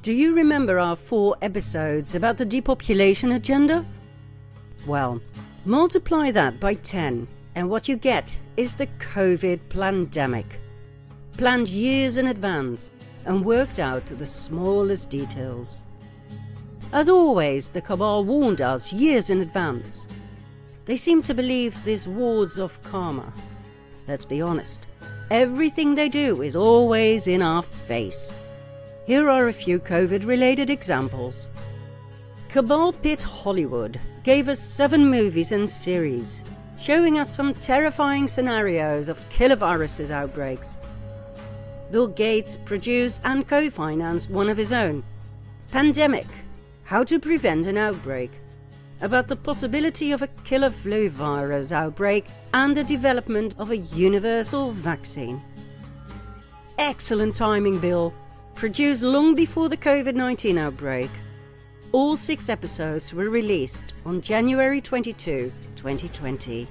Do you remember our 4 episodes about the depopulation agenda? Well, multiply that by 10 and what you get is the COVID pandemic. Planned years in advance and worked out to the smallest details. As always, the cabal warned us years in advance. They seem to believe this wards off karma. Let's be honest, everything they do is always in our face. Here are a few COVID-related examples. Cabal Pit Hollywood gave us 7 movies and series, showing us some terrifying scenarios of killer viruses outbreaks. Bill Gates produced and co-financed one of his own, Pandemic: How to Prevent an Outbreak, about the possibility of a killer flu virus outbreak and the development of a universal vaccine. Excellent timing, Bill. Produced long before the COVID-19 outbreak. All 6 episodes were released on January 22, 2020.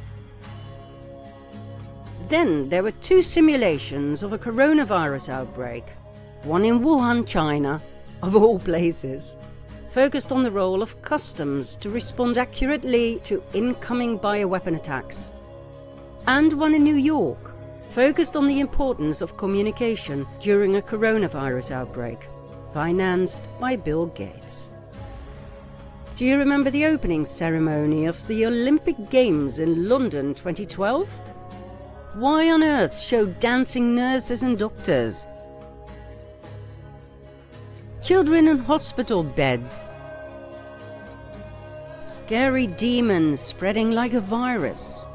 Then there were 2 simulations of a coronavirus outbreak. One in Wuhan, China, of all places, focused on the role of customs to respond accurately to incoming bioweapon attacks. And one in New York, focused on the importance of communication during a coronavirus outbreak, financed by Bill Gates. Do you remember the opening ceremony of the Olympic Games in London 2012? Why on earth show dancing nurses and doctors? Children in hospital beds. Scary demons spreading like a virus.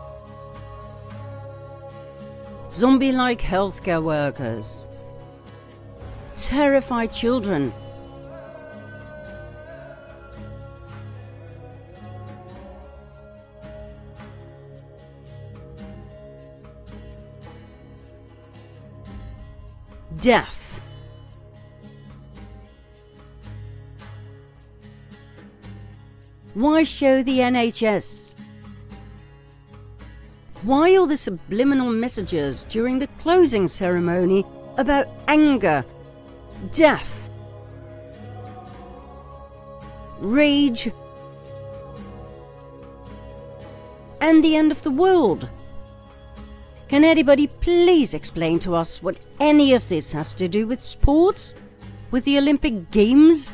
Zombie-like healthcare workers. Terrified children. Death. Why show the NHS? Why all the subliminal messages during the closing ceremony about anger, death, rage, and the end of the world? Can anybody please explain to us what any of this has to do with sports? With the Olympic Games?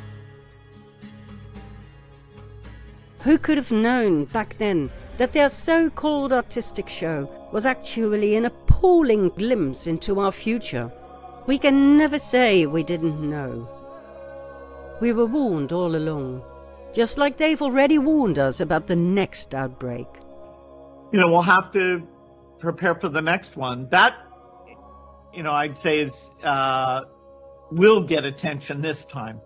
Who could have known back then that their so-called artistic show was actually an appalling glimpse into our future? We can never say we didn't know. We were warned all along, just like they've already warned us about the next outbreak. We'll have to prepare for the next one. That, I'd say is, will get attention this time.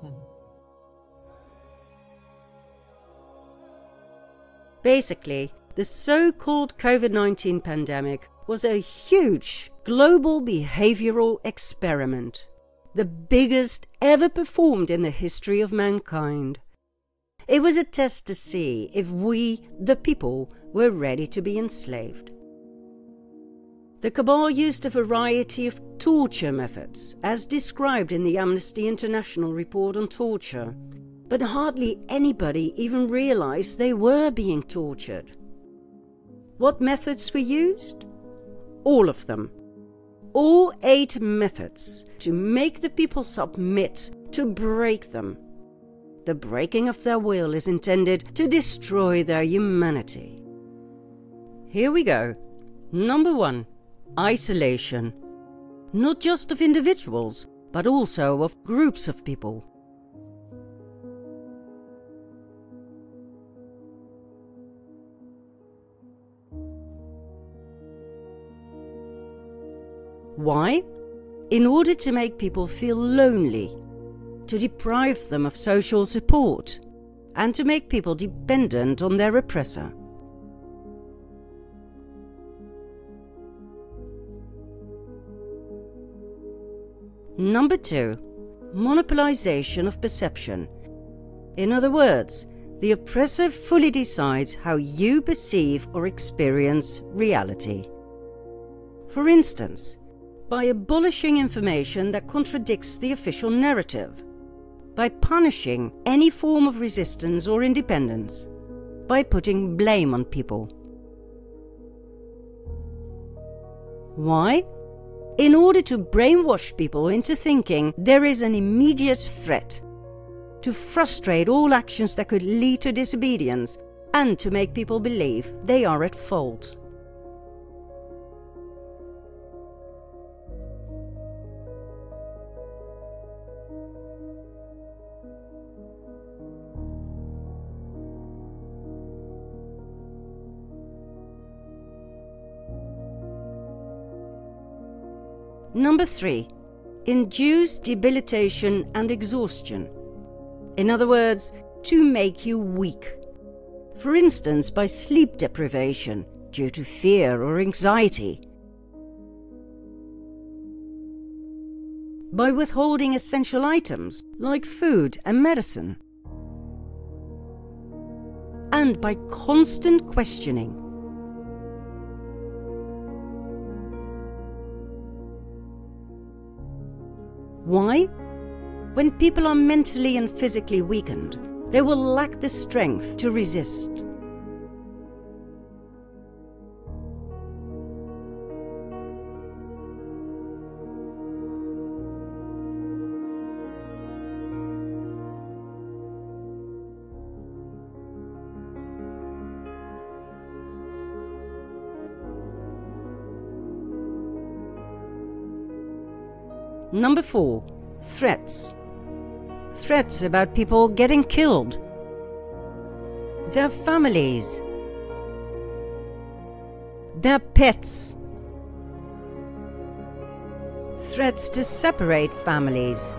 Basically, the so-called COVID-19 pandemic was a huge global behavioral experiment, the biggest ever performed in the history of mankind. It was a test to see if we, the people, were ready to be enslaved. The cabal used a variety of torture methods, as described in the Amnesty International report on torture, but hardly anybody even realized they were being tortured. What methods were used? All of them. All 8 methods to make the people submit, to break them. The breaking of their will is intended to destroy their humanity. Here we go. Number 1. Isolation. Not just of individuals, but also of groups of people. Why? In order to make people feel lonely, to deprive them of social support, and to make people dependent on their oppressor. Number 2. Monopolization of perception. In other words, the oppressor fully decides how you perceive or experience reality. For instance, by abolishing information that contradicts the official narrative, by punishing any form of resistance or independence, by putting blame on people. Why? In order to brainwash people into thinking there is an immediate threat, to frustrate all actions that could lead to disobedience, and to make people believe they are at fault. Number 3. Induce debilitation and exhaustion. In other words, to make you weak. For instance, by sleep deprivation due to fear or anxiety. By withholding essential items like food and medicine. And by constant questioning. Why? When people are mentally and physically weakened, they will lack the strength to resist. Number 4. Threats. Threats about people getting killed. Their families. Their pets. Threats to separate families.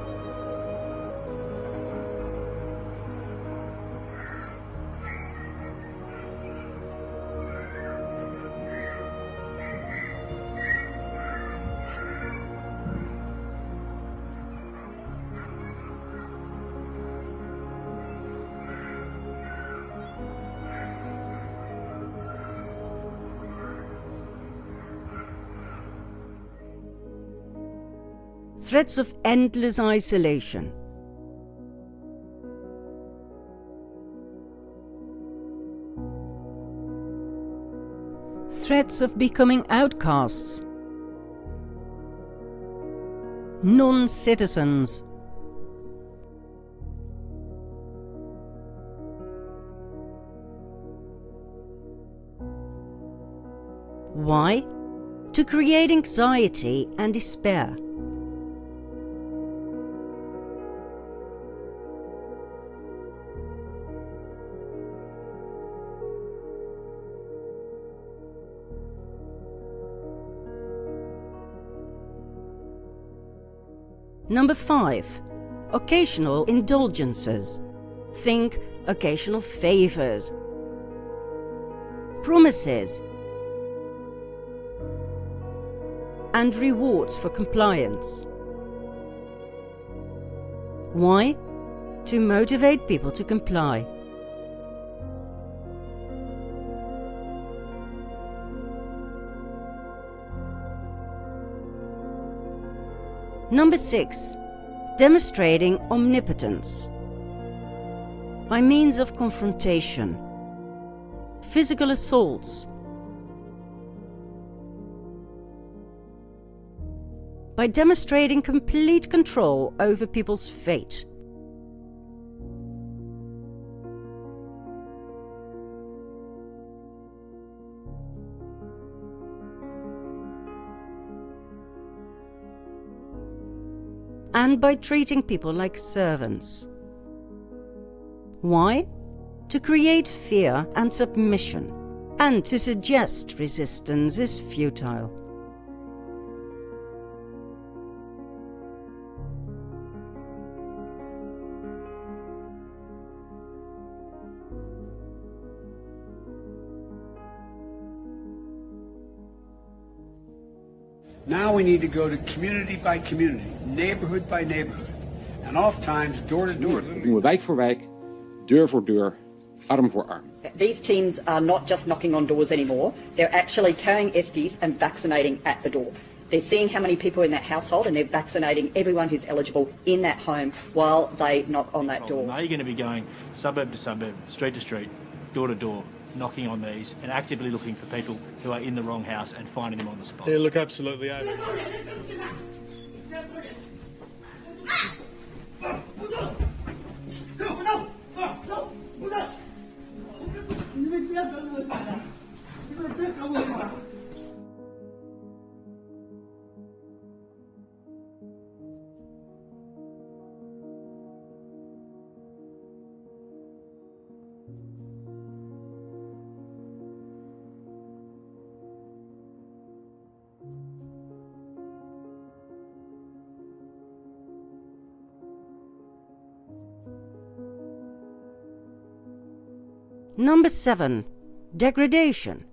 Threats of endless isolation. Threats of becoming outcasts. Non-citizens. Why? To create anxiety and despair. Number 5. Occasional indulgences. Think occasional favors, promises, and rewards for compliance. Why? To motivate people to comply. Number 6. Demonstrating omnipotence. By means of confrontation, physical assaults, by demonstrating complete control over people's fate. And by treating people like servants. Why? To create fear and submission, and to suggest resistance is futile. Now we need to go to community by community, neighborhood by neighborhood, and oftentimes door to door. Dat doen we wijk voor wijk, deur voor deur, arm voor arm. These teams are not just knocking on doors anymore, they're actually carrying eskies and vaccinating at the door. They're seeing how many people are in that household and they're vaccinating everyone who's eligible in that home while they knock on that door. Are you going to be going suburb to suburb, street to street, door to door, knocking on these and actively looking for people who are in the wrong house and finding them on the spot? Yeah, look, absolutely. Number 7. Degradation.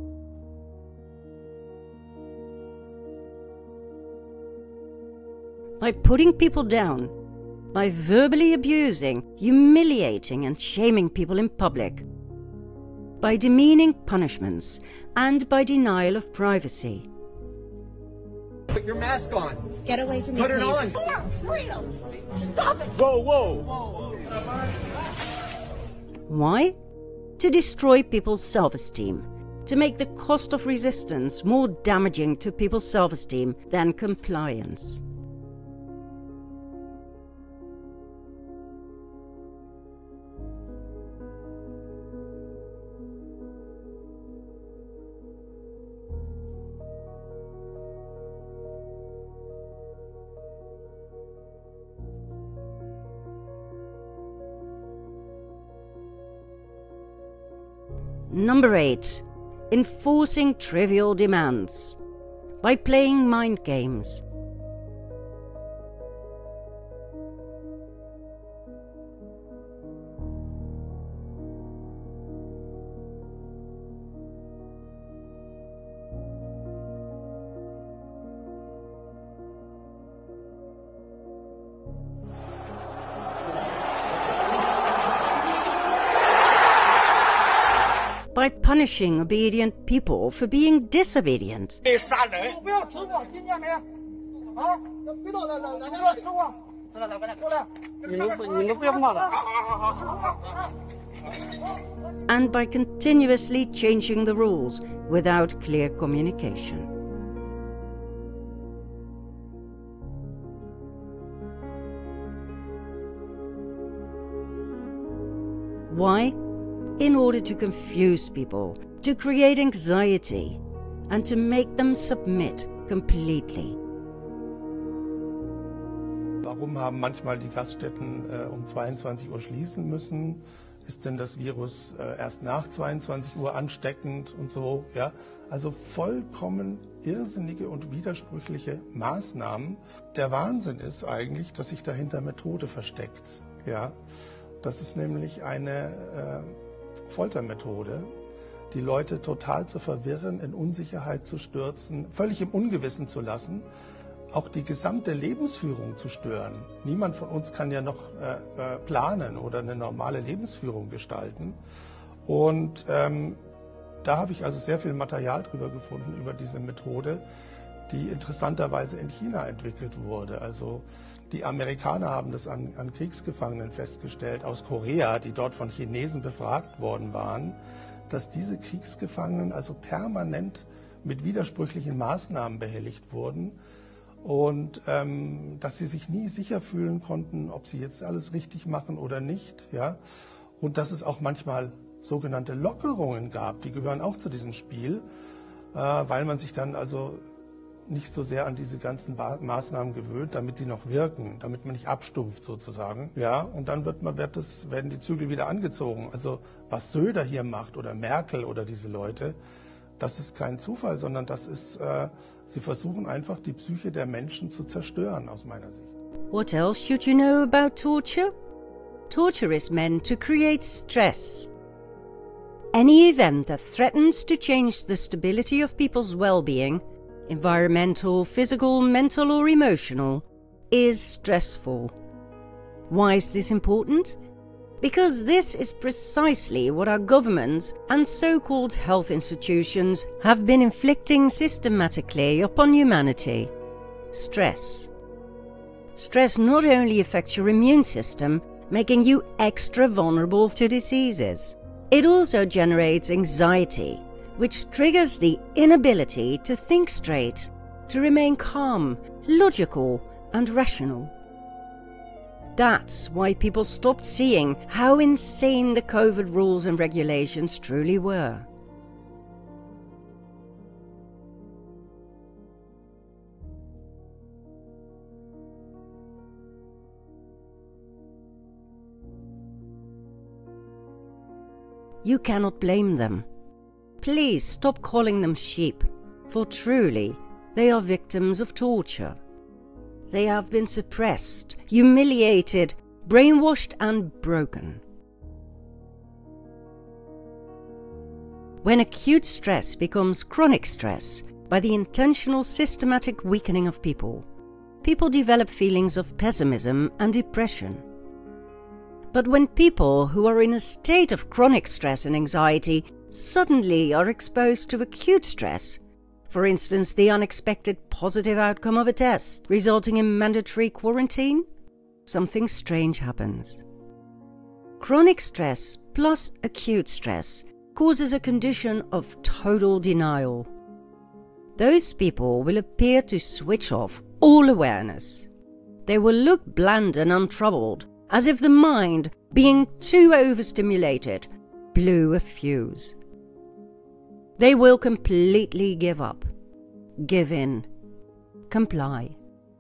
By putting people down, by verbally abusing, humiliating and shaming people in public, by demeaning punishments, and by denial of privacy. Put your mask on. Get away from me. Put it on. For freedom. Stop it. Whoa, whoa. Why? To destroy people's self-esteem, to make the cost of resistance more damaging to people's self-esteem than compliance. Number 8. Enforcing trivial demands. By playing mind games. By punishing obedient people for being disobedient. And by continuously changing the rules without clear communication. Why? In order to confuse people, to create anxiety, and to make them submit completely. Warum haben manchmal die Gaststätten um 22 Uhr schließen müssen? Ist denn das Virus erst nach 22 Uhr ansteckend und so? Ja? Also vollkommen irrsinnige und widersprüchliche Maßnahmen. Der Wahnsinn ist eigentlich, dass sich dahinter Methode versteckt. Ja? Das ist nämlich eine Foltermethode, die Leute total zu verwirren, in Unsicherheit zu stürzen, völlig im Ungewissen zu lassen, auch die gesamte Lebensführung zu stören. Niemand von uns kann ja noch planen oder eine normale Lebensführung gestalten. Und da habe ich also sehr viel Material drüber gefunden, über diese Methode, die interessanterweise in China entwickelt wurde. Also die Amerikaner haben das an Kriegsgefangenen festgestellt aus Korea, die dort von Chinesen befragt worden waren, dass diese Kriegsgefangenen also permanent mit widersprüchlichen Maßnahmen behelligt wurden und dass sie sich nie sicher fühlen konnten, ob sie jetzt alles richtig machen oder nicht. Ja? Und dass es auch manchmal sogenannte Lockerungen gab, die gehören auch zu diesem Spiel, weil man sich dann also nicht so sehr an diese ganzen Maßnahmen gewöhnt, damit sie noch wirken, damit man nicht abstumpft sozusagen. Ja, und dann werden die Zügel wieder angezogen. Also was Söder hier macht oder Merkel oder diese Leute, das ist kein Zufall, sondern das ist, sie versuchen einfach die Psyche der Menschen zu zerstören aus meiner Sicht. What else should you know about torture? Torture is meant to create stress. Any event that threatens to change the stability of people's well-being, environmental, physical, mental or emotional, is stressful. Why is this important? Because this is precisely what our governments and so-called health institutions have been inflicting systematically upon humanity. Stress. Stress not only affects your immune system, making you extra vulnerable to diseases, it also generates anxiety, which triggers the inability to think straight, to remain calm, logical, and rational. That's why people stopped seeing how insane the COVID rules and regulations truly were. You cannot blame them. Please stop calling them sheep, for truly they are victims of torture. They have been suppressed, humiliated, brainwashed and broken. When acute stress becomes chronic stress by the intentional systematic weakening of people, people develop feelings of pessimism and depression. But when people who are in a state of chronic stress and anxiety suddenly are exposed to acute stress, for instance the unexpected positive outcome of a test resulting in mandatory quarantine, something strange happens. Chronic stress plus acute stress causes a condition of total denial. Those people will appear to switch off all awareness. They will look bland and untroubled, as if the mind, being too overstimulated, blew a fuse. They will completely give up, give in, comply.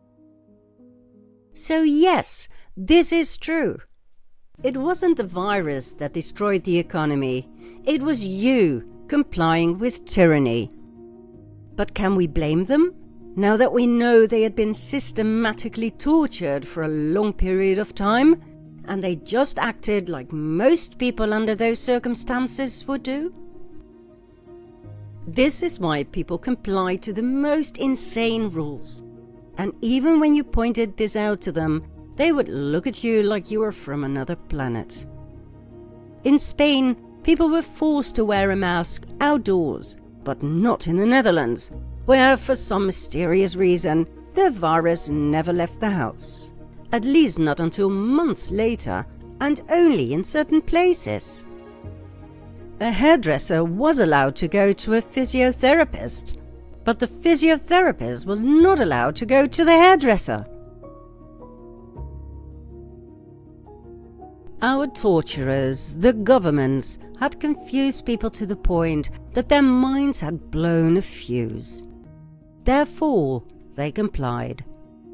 So yes, this is true. It wasn't the virus that destroyed the economy, it was you complying with tyranny. But can we blame them, now that we know they had been systematically tortured for a long period of time, and they just acted like most people under those circumstances would do? This is why people comply to the most insane rules. And even when you pointed this out to them, they would look at you like you were from another planet. In Spain, people were forced to wear a mask outdoors, but not in the Netherlands, where for some mysterious reason, the virus never left the house. At least not until months later, and only in certain places. A hairdresser was allowed to go to a physiotherapist, but the physiotherapist was not allowed to go to the hairdresser. Our torturers, the governments, had confused people to the point that their minds had blown a fuse. Therefore, they complied.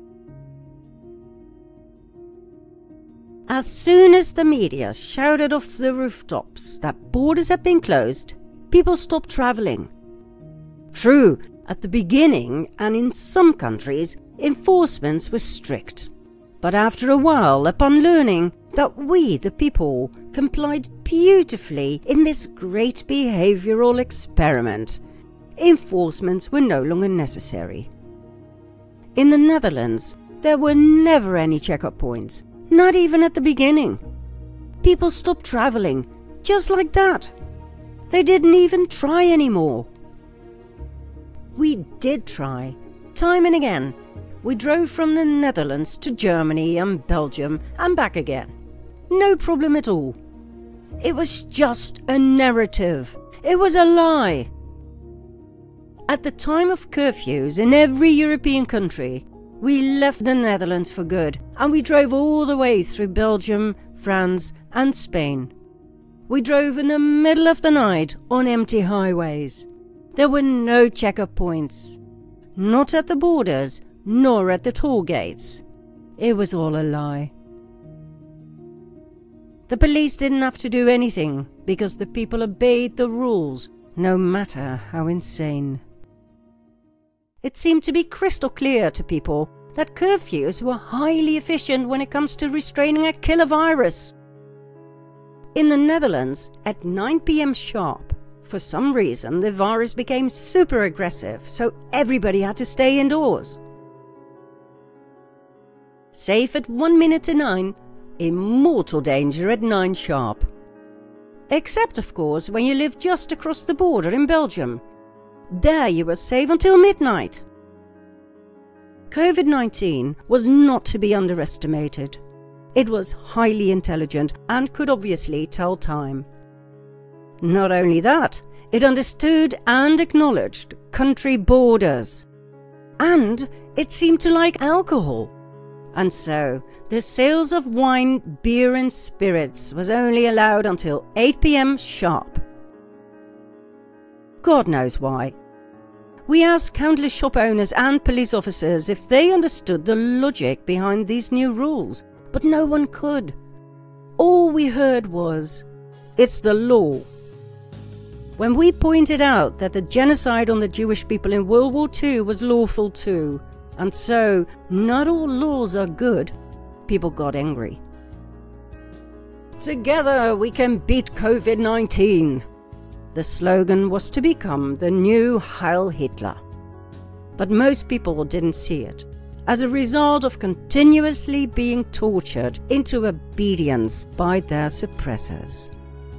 As soon as the media shouted off the rooftops that borders had been closed, people stopped travelling. True, at the beginning and in some countries, enforcements were strict. But after a while, upon learning that we, the people, complied beautifully in this great behavioural experiment, enforcements were no longer necessary. In the Netherlands, there were never any check-up points, not even at the beginning. People stopped travelling, just like that. They didn't even try anymore. We did try, time and again. We drove from the Netherlands to Germany and Belgium and back again. No problem at all. It was just a narrative. It was a lie. At the time of curfews in every European country, we left the Netherlands for good and we drove all the way through Belgium, France and Spain. We drove in the middle of the night on empty highways. There were no check-up points. Not at the borders, nor at the toll gates. It was all a lie. The police didn't have to do anything because the people obeyed the rules, no matter how insane. It seemed to be crystal clear to people that curfews were highly efficient when it comes to restraining a killer virus. In the Netherlands, at 9 p.m. sharp, for some reason the virus became super aggressive, so everybody had to stay indoors. Safe at 1 minute to 9, in mortal danger at 9 sharp. Except, of course, when you live just across the border in Belgium. There you were safe until midnight. COVID-19 was not to be underestimated. It was highly intelligent and could obviously tell time. Not only that, it understood and acknowledged country borders. And it seemed to like alcohol. And so, the sales of wine, beer and spirits was only allowed until 8 p.m. sharp. God knows why. We asked countless shop owners and police officers if they understood the logic behind these new rules, but no one could. All we heard was, "It's the law." When we pointed out that the genocide on the Jewish people in World War II was lawful too, and so not all laws are good, people got angry. Together we can beat COVID-19. The slogan was to become the new Heil Hitler. But most people didn't see it, as a result of continuously being tortured into obedience by their suppressors.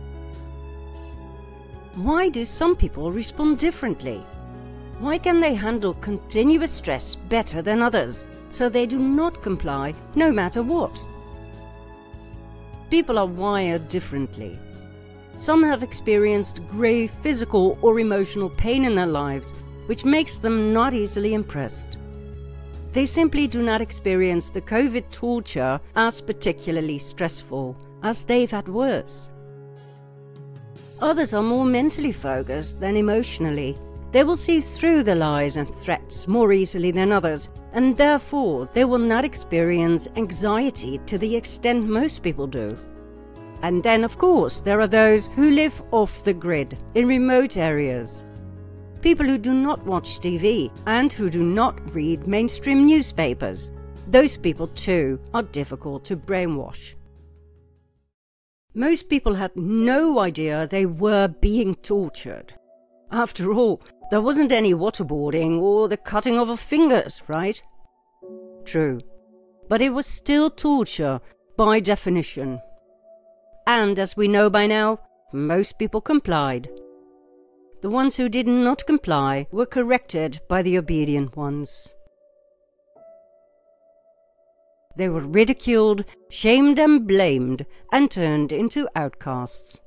Why do some people respond differently? Why can they handle continuous stress better than others, so they do not comply no matter what? People are wired differently. Some have experienced grave physical or emotional pain in their lives, which makes them not easily impressed. They simply do not experience the COVID torture as particularly stressful, as they've had worse. Others are more mentally focused than emotionally. They will see through the lies and threats more easily than others, and therefore they will not experience anxiety to the extent most people do. And then, of course, there are those who live off the grid, in remote areas. People who do not watch TV and who do not read mainstream newspapers. Those people, too, are difficult to brainwash. Most people had no idea they were being tortured. After all, there wasn't any waterboarding or the cutting off of fingers, right? True. But it was still torture by definition. And as we know by now, most people complied. The ones who did not comply were corrected by the obedient ones. They were ridiculed, shamed and blamed, and turned into outcasts.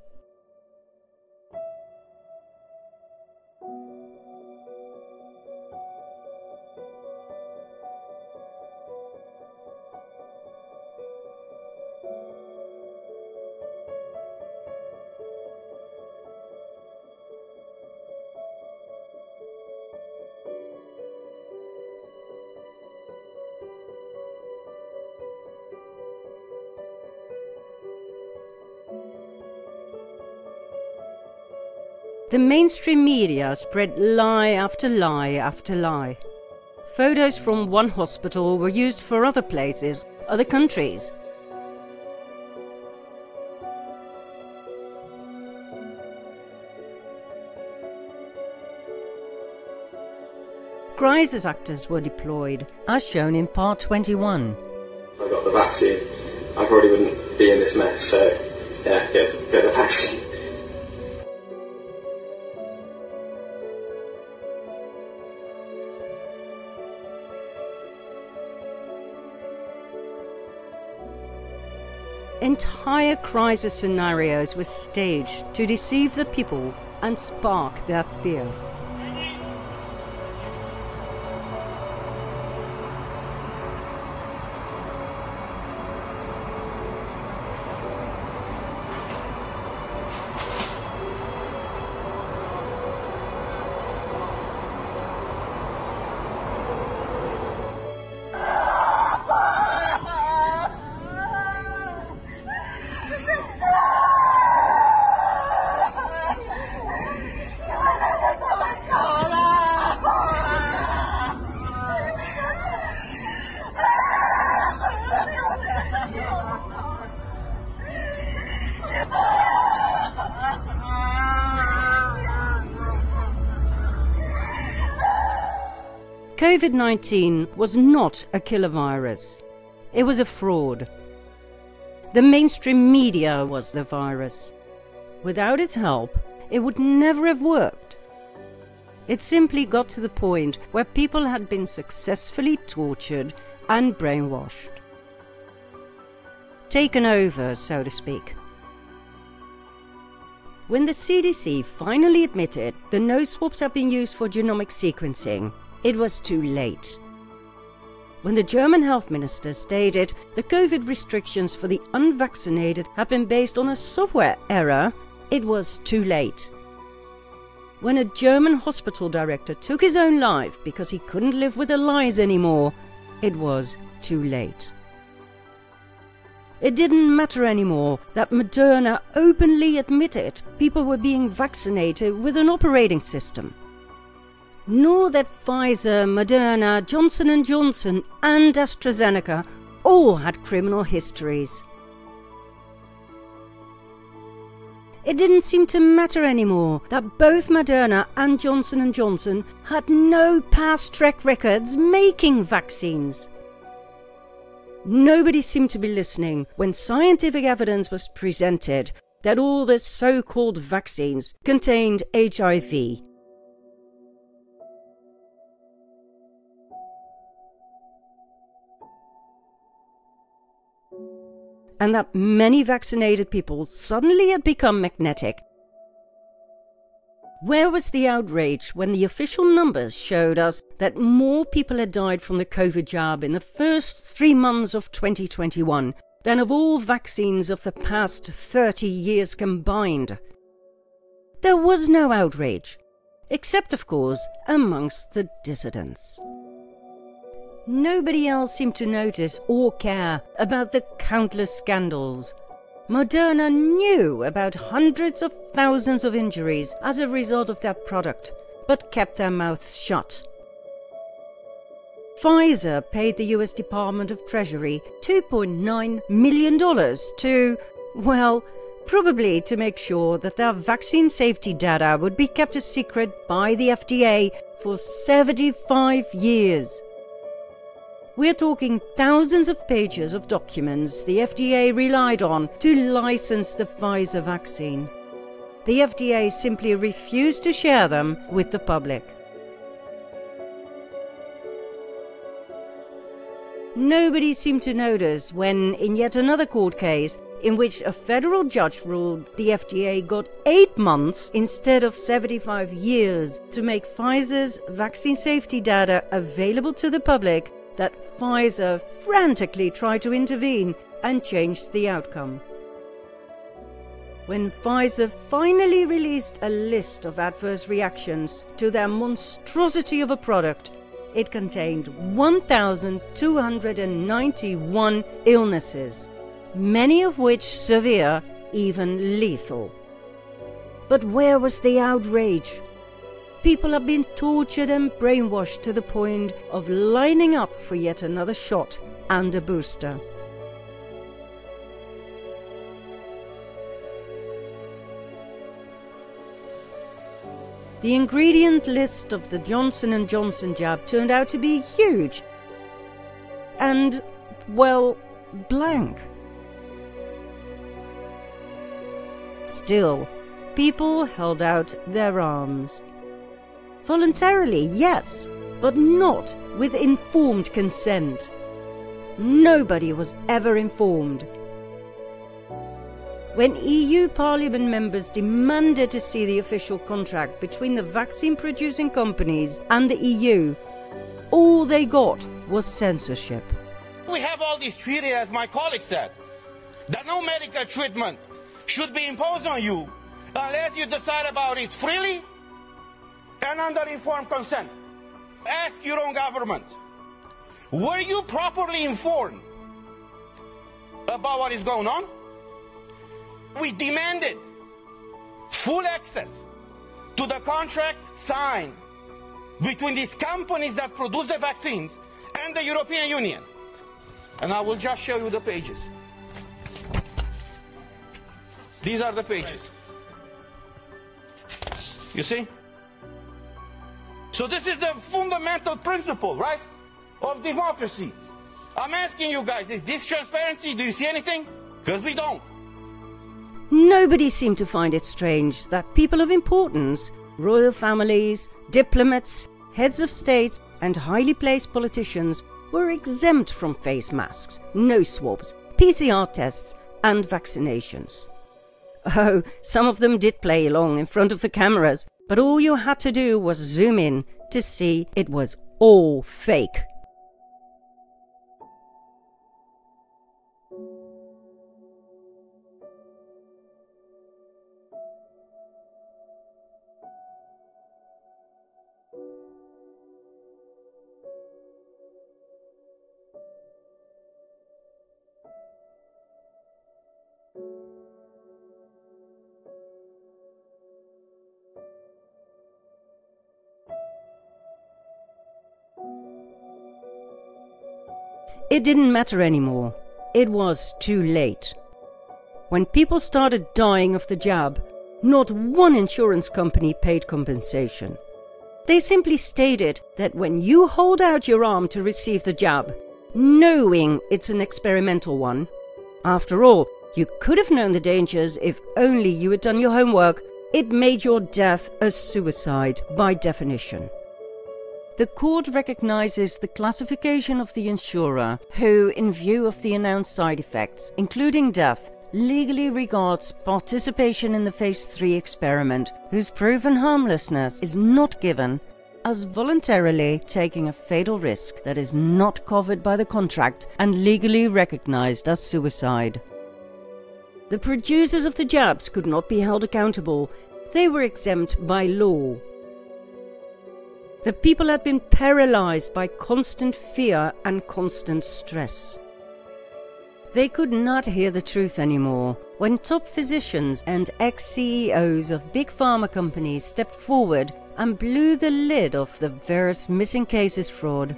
The mainstream media spread lie after lie after lie. Photos from one hospital were used for other places, other countries. Crisis actors were deployed, as shown in part 21. If I got the vaccine, I probably wouldn't be in this mess, so yeah, get the vaccine. Entire crisis scenarios were staged to deceive the people and spark their fear. COVID-19 was not a killer virus. It was a fraud. The mainstream media was the virus. Without its help, it would never have worked. It simply got to the point where people had been successfully tortured and brainwashed. Taken over, so to speak. When the CDC finally admitted the nose swabs had been used for genomic sequencing, it was too late. When the German health minister stated the COVID restrictions for the unvaccinated had been based on a software error, it was too late. When a German hospital director took his own life because he couldn't live with the lies anymore, it was too late. It didn't matter anymore that Moderna openly admitted people were being vaccinated with an operating system. Nor that Pfizer, Moderna, Johnson & Johnson and AstraZeneca all had criminal histories. It didn't seem to matter anymore that both Moderna and Johnson & Johnson had no past track records making vaccines. Nobody seemed to be listening when scientific evidence was presented that all the so-called vaccines contained HIV. And that many vaccinated people suddenly had become magnetic. Where was the outrage when the official numbers showed us that more people had died from the COVID jab in the first 3 months of 2021 than of all vaccines of the past 30 years combined? There was no outrage, except of course amongst the dissidents. Nobody else seemed to notice or care about the countless scandals. Moderna knew about hundreds of thousands of injuries as a result of their product, but kept their mouths shut. Pfizer paid the US Department of Treasury $2.9 million to, well, probably to make sure that their vaccine safety data would be kept a secret by the FDA for 75 years. We're talking thousands of pages of documents the FDA relied on to license the Pfizer vaccine. The FDA simply refused to share them with the public. Nobody seemed to notice when, in yet another court case, in which a federal judge ruled the FDA got 8 months instead of 75 years to make Pfizer's vaccine safety data available to the public, that Pfizer frantically tried to intervene and change the outcome. When Pfizer finally released a list of adverse reactions to their monstrosity of a product, it contained 1,291 illnesses, many of which severe, even lethal. But where was the outrage? People have been tortured and brainwashed to the point of lining up for yet another shot and a booster. The ingredient list of the Johnson & Johnson jab turned out to be huge and, well, blank. Still, people held out their arms. Voluntarily, yes, but not with informed consent. Nobody was ever informed. When EU Parliament members demanded to see the official contract between the vaccine-producing companies and the EU, all they got was censorship. We have all these treaties, as my colleague said, that no medical treatment should be imposed on you unless you decide about it freely and under informed consent. Ask your own government, were you properly informed about what is going on? We demanded full access to the contracts signed between these companies that produce the vaccines and the European Union. And I will just show you the pages. These are the pages. You see? So this is the fundamental principle, right, of democracy. I'm asking you guys, is this transparency? Do you see anything? Because we don't. Nobody seemed to find it strange that people of importance, royal families, diplomats, heads of states, and highly placed politicians were exempt from face masks, nose swabs, PCR tests, and vaccinations. Oh, some of them did play along in front of the cameras, but all you had to do was zoom in to see it was all fake. It didn't matter anymore. It was too late. When people started dying of the jab, not one insurance company paid compensation. They simply stated that when you hold out your arm to receive the jab, knowing it's an experimental one, after all, you could have known the dangers if only you had done your homework, it made your death a suicide by definition. The court recognizes the classification of the insurer, who, in view of the announced side effects, including death, legally regards participation in the Phase 3 experiment, whose proven harmlessness is not given, as voluntarily taking a fatal risk that is not covered by the contract and legally recognized as suicide. The producers of the jabs could not be held accountable. They were exempt by law. The people had been paralyzed by constant fear and constant stress. They could not hear the truth anymore when top physicians and ex-CEOs of big pharma companies stepped forward and blew the lid off the various missing cases fraud.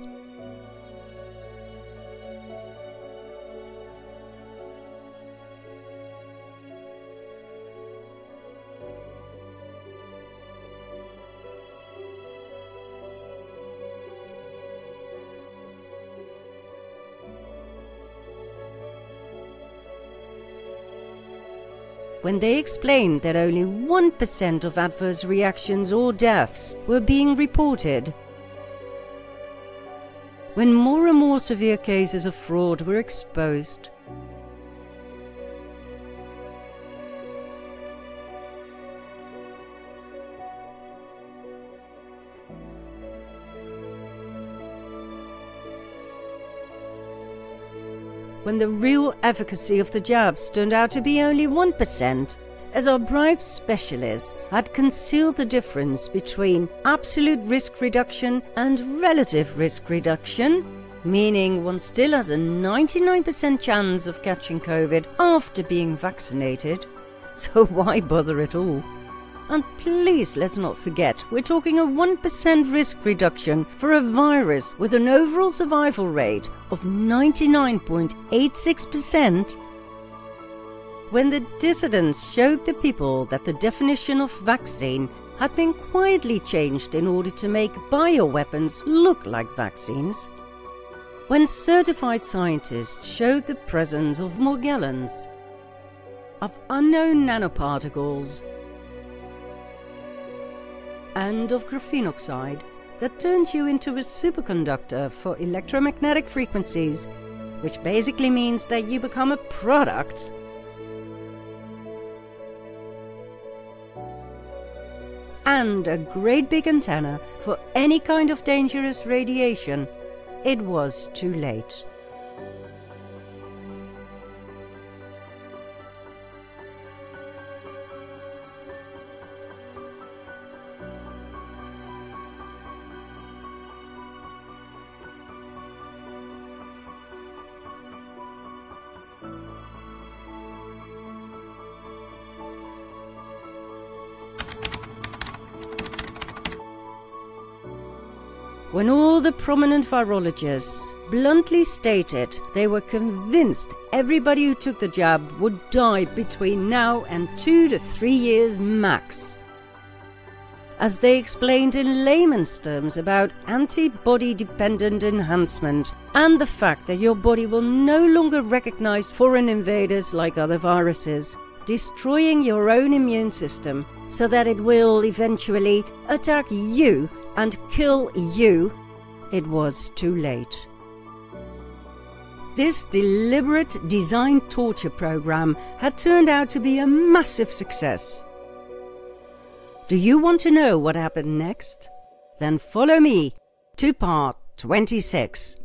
When they explained that only 1% of adverse reactions or deaths were being reported. When more and more severe cases of fraud were exposed. When the real efficacy of the jabs turned out to be only 1%, as our bribed specialists had concealed the difference between absolute risk reduction and relative risk reduction, meaning one still has a 99% chance of catching COVID after being vaccinated, so why bother at all? And please let's not forget, we're talking a 1% risk reduction for a virus with an overall survival rate of 99.86%. When the dissidents showed the people that the definition of vaccine had been quietly changed in order to make bioweapons look like vaccines. When certified scientists showed the presence of Morgellons, of unknown nanoparticles, and of graphene oxide that turns you into a superconductor for electromagnetic frequencies, which basically means that you become a product. And a great big antenna for any kind of dangerous radiation, it was too late. When all the prominent virologists bluntly stated they were convinced everybody who took the jab would die between now and 2 to 3 years max. as they explained in layman's terms about antibody-dependent enhancement and the fact that your body will no longer recognize foreign invaders like other viruses, destroying your own immune system so that it will eventually attack you and kill you, it was too late. This deliberate design torture program had turned out to be a massive success. Do you want to know what happened next? Then follow me to part 26.